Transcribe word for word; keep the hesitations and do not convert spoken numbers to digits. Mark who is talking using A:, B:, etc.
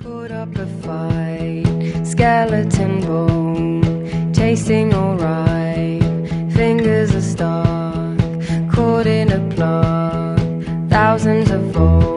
A: Put up a fight, skeleton bone, tasting alright. Fingers are stuck, caught in a plug, thousands of volts.